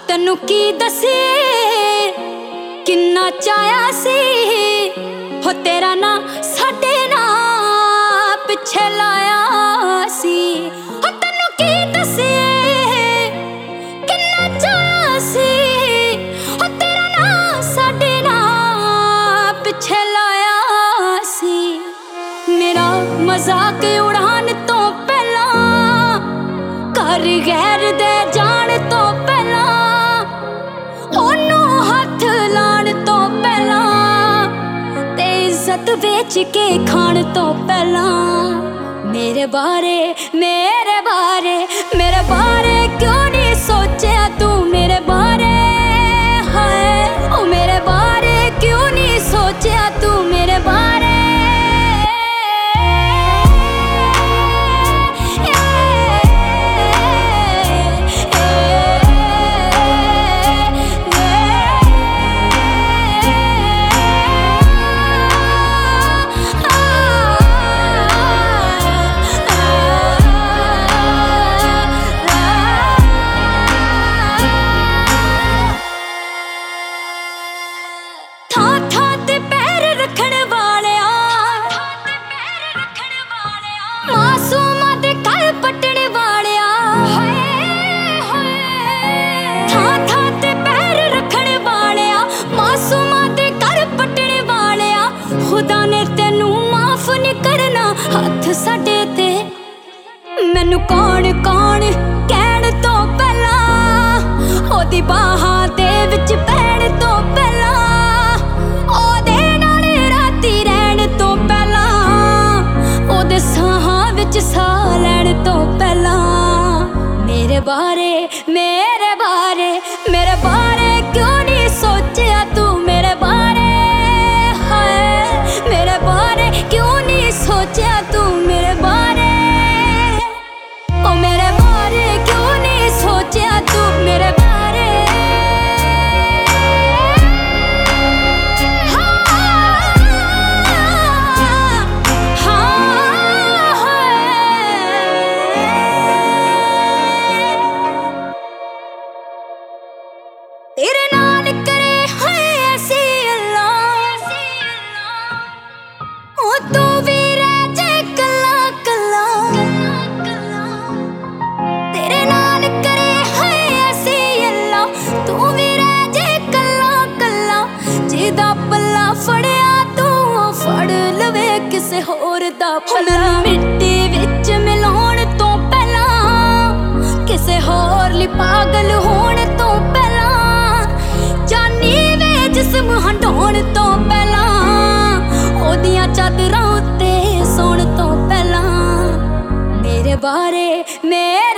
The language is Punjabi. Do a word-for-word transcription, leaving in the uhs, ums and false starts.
ਤੈਨੂੰ ਕੀ ਦੱਸੇ ਕਿੰਨਾ ਚਾਹਿਆ ਸੀ ਹੋ ਤੇਰਾ ਨਾ ਸਾਡੇ ਨਾਲ ਪਿੱਛੇ ਲਾਇਆ ਸੀ। ਹੋ ਤੈਨੂੰ ਕੀ ਦੱਸੇ ਕਿੰਨਾ ਚਾਹਿਆ ਸੀ ਹੋ ਤੇਰਾ ਨਾ ਸਾਡੇ ਨਾਲ ਪਿੱਛੇ ਲਾਇਆ ਸੀ। ਮੇਰਾ ਮਜ਼ਾਕ ਉਡਾਣ ਤੋਂ ਪਹਿਲਾਂ ਕਰ ਗੈਰ ਦੇ ਜਾਣ ਤੋਂ ਪਹਿਲਾਂ ਉਹਨੂੰ ਹੱਥ ਲਾਣ ਤੋਂ ਪਹਿਲਾਂ ਤੇ ਇੱਜ਼ਤ ਵੇਚ ਕੇ ਖਾਣ ਤੋਂ ਪਹਿਲਾਂ ਮੇਰੇ ਬਾਰੇ ਮੇਰੇ ਬਾਰੇ ਮੇਰੇ ਬਾਰੇ ਕਿਉਂ ਨਹੀਂ ਸੋਚਿਆ ਤੂੰ ਮੇਰੇ ਬਾਰੇ ਹਾਏ ਉਹ ਮੇਰੇ ਬਾਰੇ ਕਿਉਂ ਨਹੀਂ ਸੋਚਿਆ ਤੂੰ ਮੇਰੇ ਬਾਰੇ। ਹੱਥ ਸਾਡੇ ਤੇ ਮੈਨੂੰ ਕੌਣ ਕੌਣ ਕਹਿਣ ਤੋਂ ਪਹਿਲਾਂ ਉਹਦੀ ਬਾਹਾਂ ਦੇ ਵਿੱਚ ਪੈਣ ਤੋਂ ਪਹਿਲਾਂ ਉਹਦੇ ਨਾਲ ਰਾਤੀ ਰਹਿਣ ਤੋਂ ਪਹਿਲਾਂ ਉਹਦੇ ਸਾਹਾਂ ਵਿੱਚ ਸਾਹ ਲੈਣ ਤੋਂ ਪਹਿਲਾਂ ਮੇਰੇ ਬਾਰੇ ਮੇਰੇ ਬਾਰੇ ਮੇਰੇ ਬਾਰੇ ਕਿਉਂ ਨਹੀਂ ਸੋਚਿਆ ਤੂੰ ਮੇਰੇ ਬਾਰੇ ਹਾਏ ਮੇਰੇ ਬਾਰੇ ਕਿਉਂ ਨਹੀਂ ਸੋਚਿਆ ਤੂੰ ਮੇਰੇ ਬਾਰੇ ਓ ਮੇਰੇ ਬਾਰੇ ਕਿਉਂ ਨਹੀਂ ਸੋਚਿਆ ਤੂੰ ਮੇਰੇ ਬਾਰੇ। ਤੇਰੇ ਨਾਲ ਕਰੇ ਹੋਏ ਐਸੀ ਅੱਲਾ ਉਹ ਤੂੰ ਵੀ ਰਹਿ ਜੇ ਕੱਲਾ ਕੱਲਾ। ਤੇਰੇ ਨਾਲ ਕਰੇ ਹੋਏ ਐਸੀ ਅੱਲਾ ਤੂੰ ਵੀ ਰਹਿ ਜੇ ਕੱਲਾ ਕੱਲਾ। ਜਿਹਦਾ ਪੱਲਾ ਫੜਿਆ ਤੂੰ ਫੜ ਲਵੇ ਕਿਸੇ ਹੋਰ ਦਾ ਭਲਾ। ਮਿੱਟੀ ਵਿੱਚ ਮਿਲਾਉਣ ਤੋਂ ਪਹਿਲਾਂ ਕਿਸੇ ਹੋਰ ਲਈ ਪਾਗਲ ਹੋਣ ਤੋਂ ਪਹਿਲਾਂ ਜਾਨੀ ਵੇ ਜਿਸਮ ਹੰਡਾਉਣ ਤੋਂ ਪਹਿਲਾਂ ਉਹਦੀਆਂ ਚਾਦਰਾਂ ਉੱਤੇ ਸੌਣ ਤੋਂ ਪਹਿਲਾਂ ਮੇਰੇ ਬਾਰੇ ਮੇਰੇ